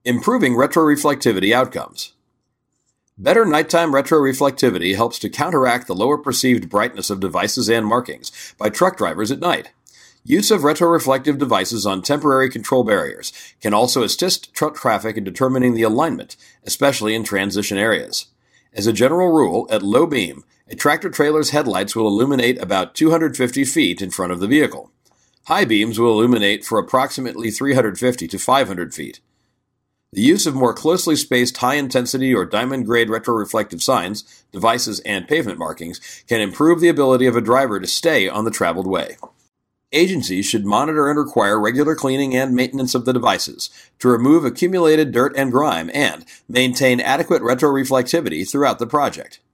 Improving retroreflectivity outcomes. Better nighttime retroreflectivity helps to counteract the lower perceived brightness of devices and markings by truck drivers at night. Use of retroreflective devices on temporary control barriers can also assist truck traffic in determining the alignment, especially in transition areas. As a general rule, at low beam, a tractor-trailer's headlights will illuminate about 250 feet in front of the vehicle. High beams will illuminate for approximately 350 to 500 feet. The use of more closely spaced high-intensity or diamond-grade retroreflective signs, devices, and pavement markings can improve the ability of a driver to stay on the traveled way. Agencies should monitor and require regular cleaning and maintenance of the devices to remove accumulated dirt and grime and maintain adequate retroreflectivity throughout the project.